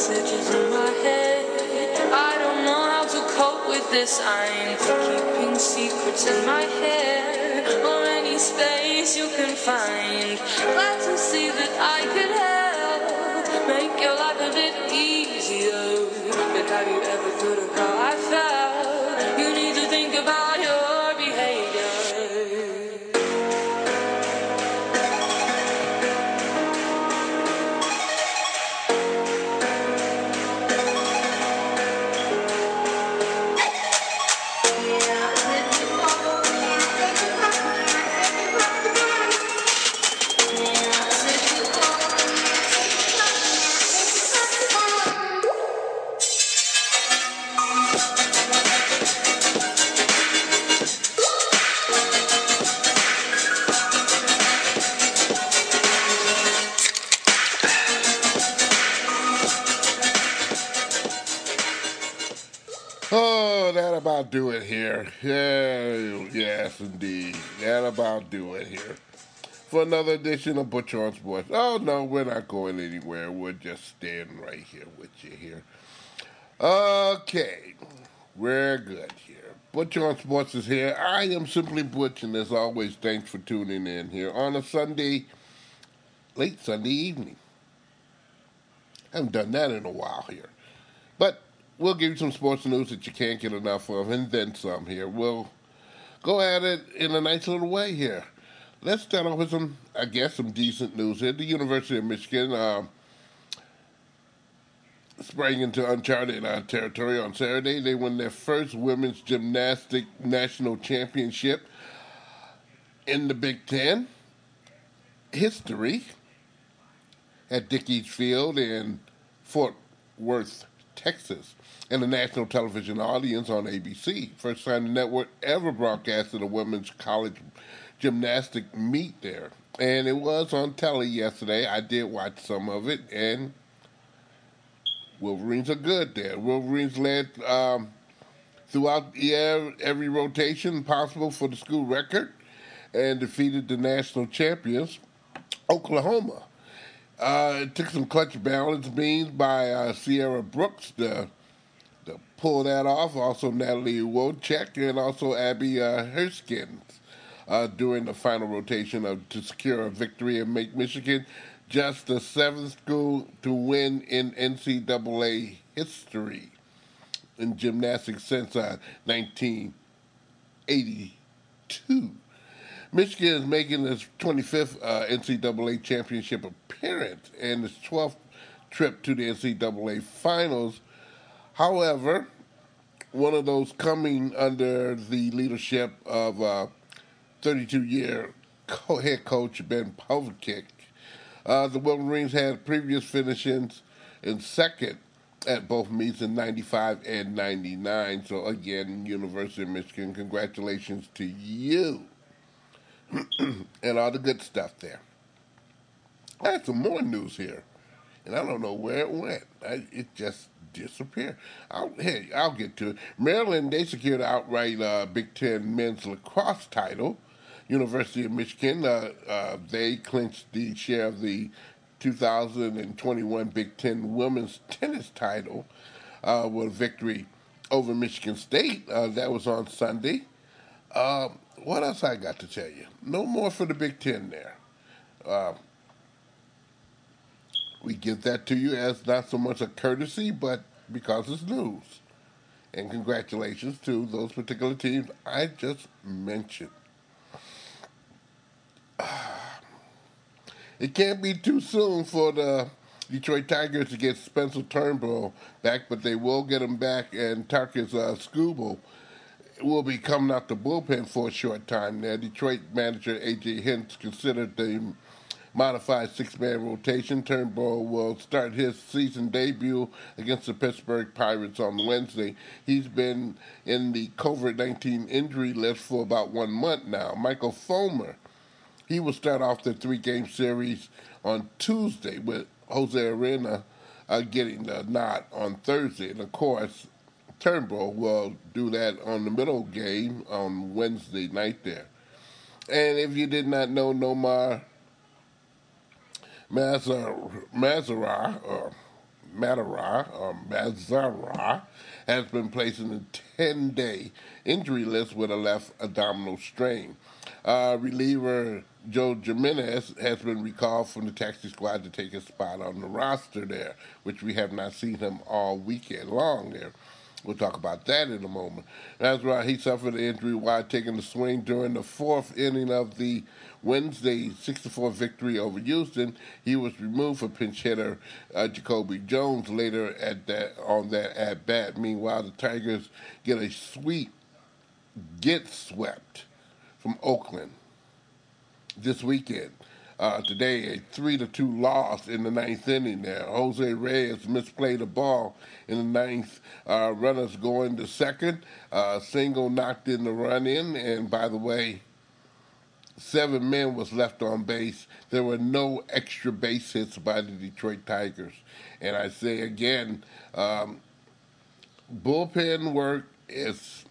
messages in my head. I don't know how to cope with this. I'm keeping secrets in my head, or any space you can find. Glad to see that I can help make your life a bit easier. But have you ever thought of how I felt? You need to think about your behavior. Oh, that about do it here. Yeah, yes, indeed. That about do it here. For another edition of Butcher on Sports. Oh, no, we're not going anywhere. We're just staying right here with you here. Okay, we're good here. Butcher on Sports is here. I am Simply Butch, and as always, thanks for tuning in here on a Sunday, late Sunday evening. Haven't done that in a while here. But we'll give you some sports news that you can't get enough of, and then some here. We'll go at it in a nice little way here. Let's start off with some decent news here. The University of Michigan sprang into uncharted territory on Saturday. They won their first women's gymnastic national championship in the Big Ten history at Dickies Field in Fort Worth, Texas, and a national television audience on ABC. First time the network ever broadcasted a women's college gymnastic meet there. And it was on telly yesterday. I did watch some of it, and Wolverines are good there. Wolverines led throughout every rotation possible for the school record and defeated the national champions, Oklahoma. It took some clutch balance beams by Sierra Brooks to pull that off. Also Natalie Wojcik and also Abby Herskins during the final rotation to secure a victory and make Michigan just the seventh school to win in NCAA history in gymnastics since 1982. Michigan is making its 25th NCAA championship appearance and its 12th trip to the NCAA finals. However, one of those coming under the leadership of 32-year head coach Ben Pavlik. The Wolverines had previous finishes in second at both meets in 95 and 99. So again, University of Michigan, congratulations to you. And all the good stuff there. I had some more news here, and I don't know where it went. It just disappeared. I'll get to it. Maryland, they secured an outright Big Ten men's lacrosse title. University of Michigan, they clinched the share of the 2021 Big Ten women's tennis title with a victory over Michigan State. That was on Sunday. What else I got to tell you? No more for the Big Ten there. We give that to you as not so much a courtesy, but because it's news. And congratulations to those particular teams I just mentioned. It can't be too soon for the Detroit Tigers to get Spencer Turnbull back, but they will get him back, and Tarkus Skubal will be coming out the bullpen for a short time there. Detroit manager A.J. Hinch considered the modified six-man rotation. Turnbull will start his season debut against the Pittsburgh Pirates on Wednesday. He's been in the COVID-19 injury list for about 1 month now. Michael Fulmer, he will start off the three-game series on Tuesday with Jose Arena getting the nod on Thursday. And, of course, Turnbull will do that on the middle game on Wednesday night there. And if you did not know, Nomar Mazara, Mazara has been placed in a 10-day injury list with a left abdominal strain. Reliever Joe Jimenez has been recalled from the taxi squad to take his spot on the roster there, which we have not seen him all weekend long there. We'll talk about that in a moment. That's right. He suffered an injury while taking the swing during the fourth inning of the Wednesday 6-4 victory over Houston. He was removed for pinch hitter Jacoby Jones later on that at bat. Meanwhile, the Tigers get swept from Oakland this weekend. Today, a 3-2 loss in the ninth inning there. Jose Reyes misplayed a ball in the ninth. Runners going to second. Single knocked in the run in. And by the way, 7 men was left on base. There were no extra base hits by the Detroit Tigers. And I say again, bullpen work is,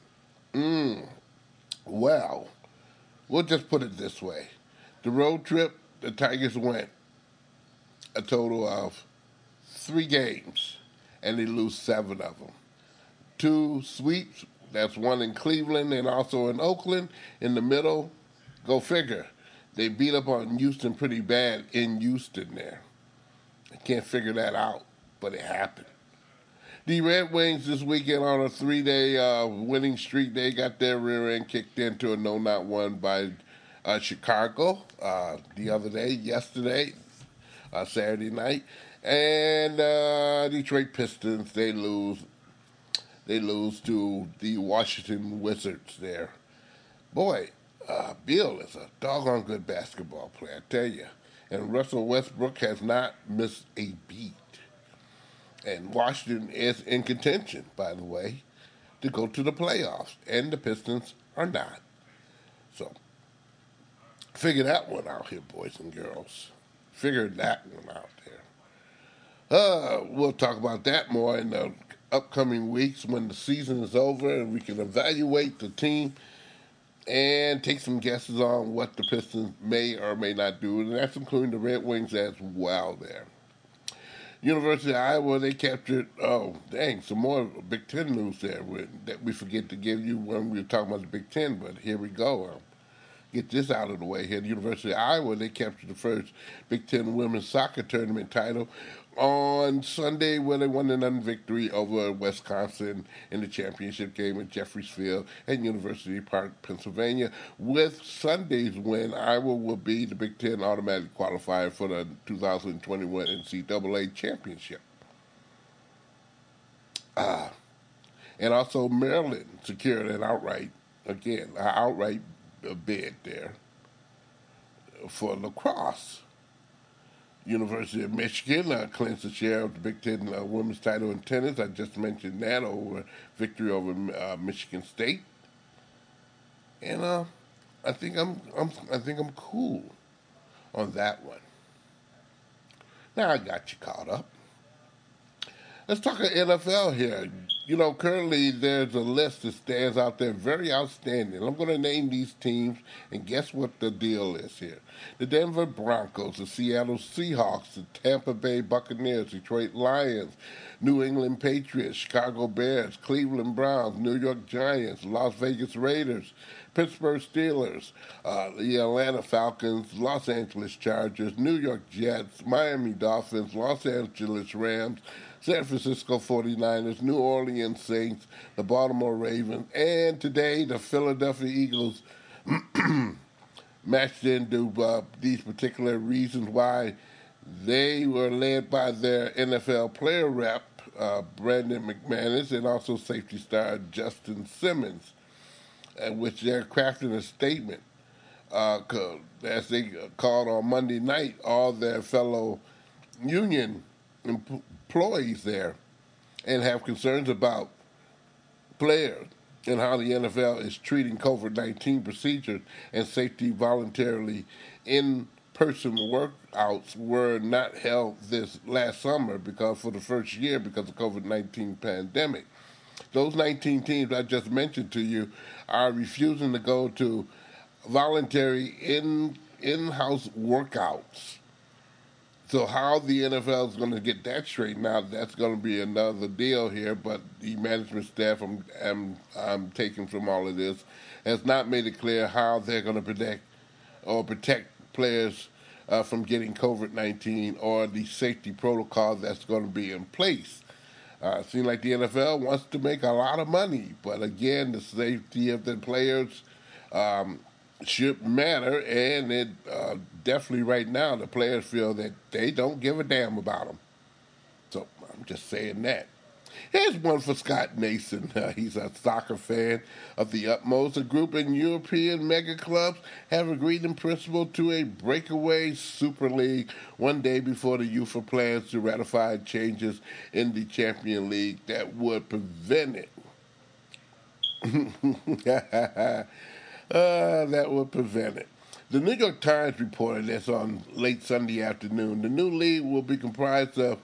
well, we'll just put it this way. The road trip, the Tigers went a total of 3 games, and they lose 7 of them. 2 sweeps, that's 1 in Cleveland and also in Oakland. In the middle, go figure. They beat up on Houston pretty bad in Houston there. I can't figure that out, but it happened. The Red Wings this weekend on a 3-day winning streak. They got their rear end kicked into a no-not-one by Chicago yesterday, Saturday night, and Detroit Pistons they lose to the Washington Wizards there. Boy, Beal is a doggone good basketball player, I tell you, and Russell Westbrook has not missed a beat, and Washington is in contention, by the way, to go to the playoffs, and the Pistons are not. So figure that one out here, boys and girls. Figure that one out there. We'll talk about that more in the upcoming weeks when the season is over and we can evaluate the team and take some guesses on what the Pistons may or may not do. And that's including the Red Wings as well there. University of Iowa, they captured, some more Big Ten news there that we forget to give you when we were talking about the Big Ten, but here we go. Get this out of the way here. The University of Iowa, they captured the first Big Ten women's soccer tournament title on Sunday where they won an victory over Wisconsin in the championship game at Jeffries Field at University Park, Pennsylvania. With Sunday's win, Iowa will be the Big Ten automatic qualifier for the 2021 NCAA championship. And also Maryland secured an outright bid there for lacrosse. University of Michigan clinched a share of the Big Ten women's title in tennis. I just mentioned that victory over Michigan State, and I think I'm cool on that one. Now I got you caught up. Let's talk NFL here. You know, currently there's a list that stands out there very outstanding. I'm going to name these teams, and guess what the deal is here. The Denver Broncos, the Seattle Seahawks, the Tampa Bay Buccaneers, Detroit Lions, New England Patriots, Chicago Bears, Cleveland Browns, New York Giants, Las Vegas Raiders, Pittsburgh Steelers, the Atlanta Falcons, Los Angeles Chargers, New York Jets, Miami Dolphins, Los Angeles Rams, San Francisco 49ers, New Orleans Saints, the Baltimore Ravens, and today the Philadelphia Eagles matched into these particular reasons why they were led by their NFL player rep, Brandon McManus, and also safety star Justin Simmons, which they're crafting a statement as they called on Monday night all their fellow union employees there and have concerns about players and how the NFL is treating COVID-19 procedures and safety voluntarily in-person workouts were not held this last summer because for the first year because of COVID-19 pandemic. Those 19 teams I just mentioned to you are refusing to go to voluntary in-house workouts So how the NFL is going to get that straightened out, that's going to be another deal here. But the management staff I'm taking from all of this has not made it clear how they're going to protect players from getting COVID-19 or the safety protocol that's going to be in place. It seems like the NFL wants to make a lot of money, but again, the safety of the players should matter, and it definitely right now the players feel that they don't give a damn about them. So I'm just saying that. Here's one for Scott Nason. He's a soccer fan of the utmost. A group in European mega clubs have agreed in principle to a breakaway Super League one day before the UEFA plans to ratify changes in the Champions League that would prevent it. That would prevent it. The New York Times reported this on late Sunday afternoon. The new league will be comprised of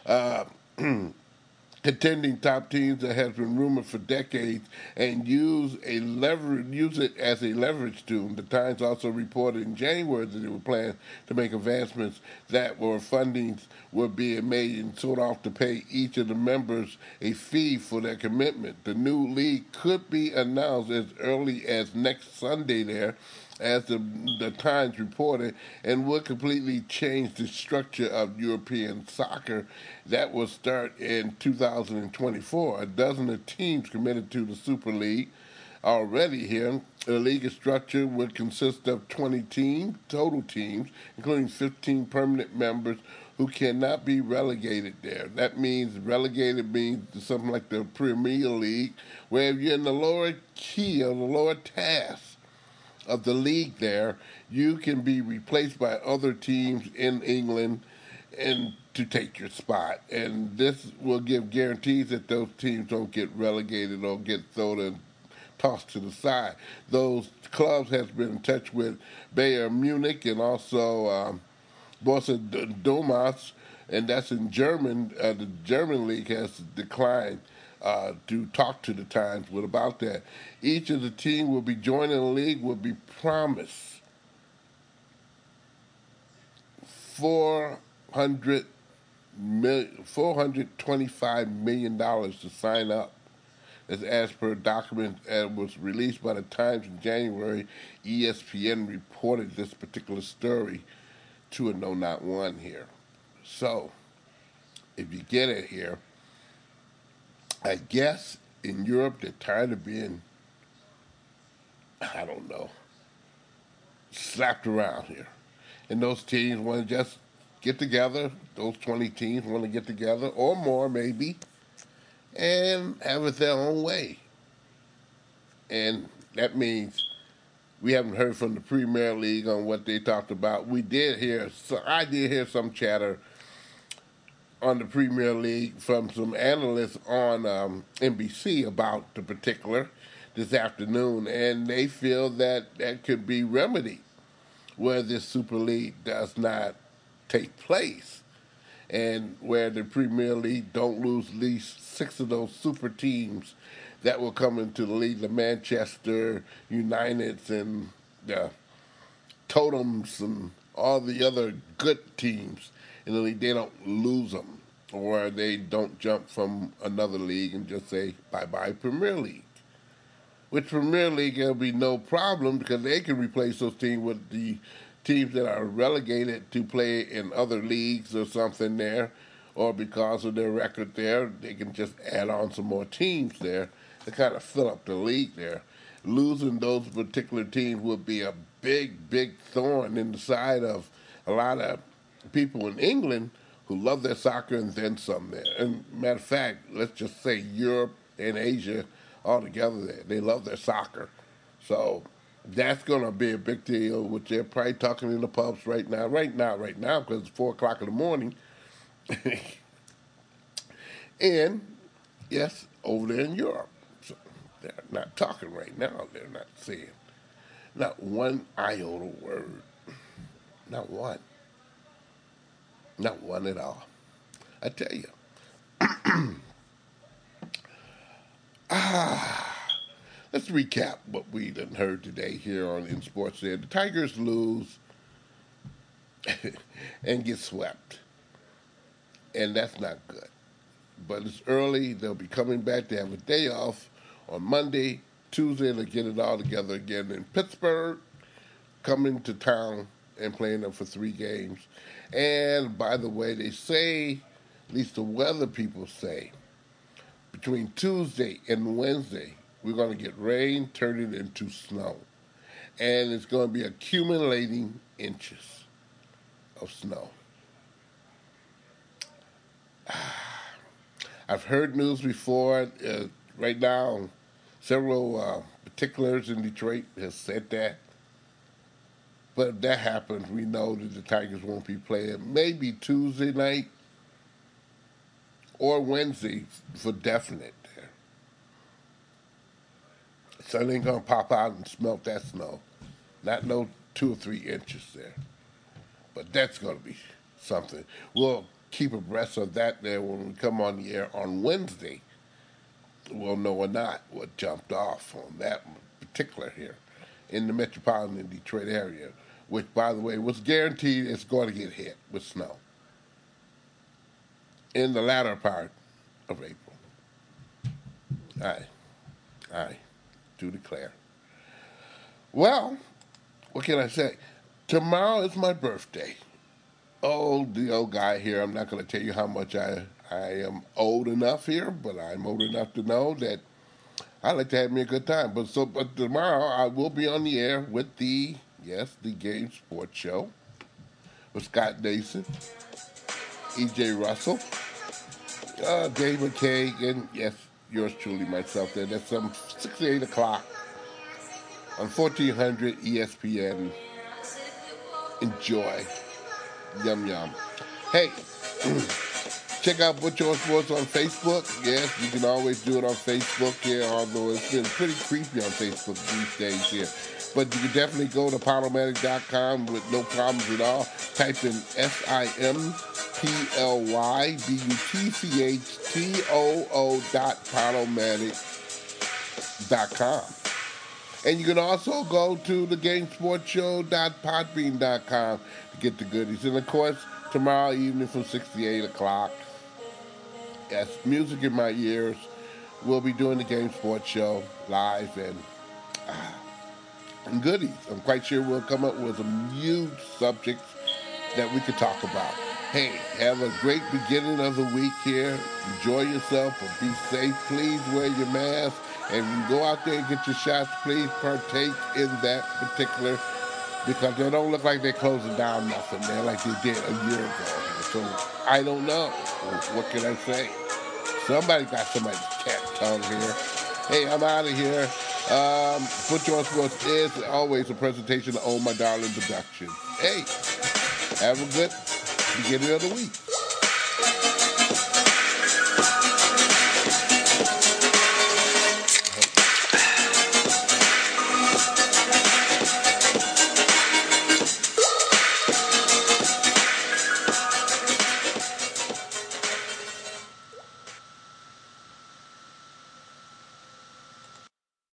contending top teams that has been rumored for decades and use it as a leverage tool. The Times also reported in January that they were planning to make advancements that were fundings were being made and sort off to pay each of the members a fee for their commitment. The new league could be announced as early as next Sunday there, as the Times reported, and would completely change the structure of European soccer that will start in 2024. A dozen of teams committed to the Super League already here. The league structure would consist of 20 total teams, including 15 permanent members who cannot be relegated there. That means relegated means something like the Premier League, where if you're in the lower key or the lower task of the league there, you can be replaced by other teams in England and to take your spot. And this will give guarantees that those teams don't get relegated or get thrown and tossed to the side. Those clubs have been in touch with Bayern Munich and also Borussia Dortmund, and that's in German. The German league has declined to talk to the Times about that. Each of the teams will be joining the league will be promised $425 million to sign up. As per a document that was released by the Times in January, ESPN reported this particular story to a No Not One here. So, if you get it here, I guess in Europe they're tired of being, I don't know, slapped around here. And those teams want to just get together, those 20 teams want to get together, or more maybe, and have it their own way. And that means we haven't heard from the Premier League on what they talked about. I did hear some chatter on the Premier League from some analysts on NBC about the particular this afternoon, and they feel that that could be remedied where this Super League does not take place, and where the Premier League don't lose at least 6 of those super teams that will come into the league, the Manchester Uniteds and the Totems and all the other good teams in the league. They don't lose them, or they don't jump from another league and just say bye-bye Premier League. With Premier League, there'll be no problem because they can replace those teams with the teams that are relegated to play in other leagues or something there, or because of their record there, they can just add on some more teams there to kind of fill up the league there. Losing those particular teams would be a big, big thorn in the side of a lot of people in England who love their soccer and then some there. And matter of fact, let's just say Europe and Asia all together there. They love their soccer. So that's going to be a big deal, which they're probably talking in the pubs right now, because it's 4 o'clock in the morning. And, yes, over there in Europe. So they're not talking right now. They're not saying not one iota word. Not one. Not one at all. I tell you. Let's recap what we done heard today here on In Sports There. The Tigers lose, and get swept. And that's not good. But it's early. They'll be coming back. They have a day off on Monday. Tuesday, they'll get it all together again in Pittsburgh, coming to town and playing them for 3 games. And by the way, they say, at least the weather people say, between Tuesday and Wednesday, we're going to get rain turning into snow. And it's going to be accumulating inches of snow. I've heard news before. Right now, several particulars in Detroit have said that. But if that happens, we know that the Tigers won't be playing maybe Tuesday night or Wednesday for definite there. Sun ain't going to pop out and smelt that snow. Not no 2 or 3 inches there. But that's going to be something. We'll keep abreast of that there when we come on the air on Wednesday. We'll know or not what jumped off on that particular here in the metropolitan Detroit area, which, by the way, was guaranteed it's going to get hit with snow in the latter part of April. I do declare. Well, what can I say? Tomorrow is my birthday. Oh, the old guy here, I'm not going to tell you how much I am old enough here, but I'm old enough to know that I like to have me a good time. But tomorrow I will be on the air with the Game Sports Show with Scott Nason, E.J. Russell, Dave McKay, and yes, yours truly, myself there. That's 6 to 8 o'clock on 1400 ESPN. Enjoy. Yum, yum. Hey, check out Butcher on Sports on Facebook. Yes, you can always do it on Facebook here, although it's been pretty creepy on Facebook these days here. But you can definitely go to Podomatic.com with no problems at all. Type in simplyPlybutchoo.podomatic.com. And you can also go to thegamesportshow.podbean.com to get the goodies. And, of course, tomorrow evening from 6 to 8 o'clock, yes, music in my ears, we'll be doing the Game Sports Show live and goodies. I'm quite sure we'll come up with some huge subjects that we could talk about. Hey, have a great beginning of the week here. Enjoy yourself, but be safe. Please wear your mask. And when you go out there and get your shots, please partake in that particular, because they don't look like they're closing down nothing there like they did a year ago. So I don't know. What can I say? Somebody got somebody's cat tongue here. Hey, I'm out of here. Butcher on Sports is always a presentation of Oh My Darling Productions. Hey, have a good beginning of the week.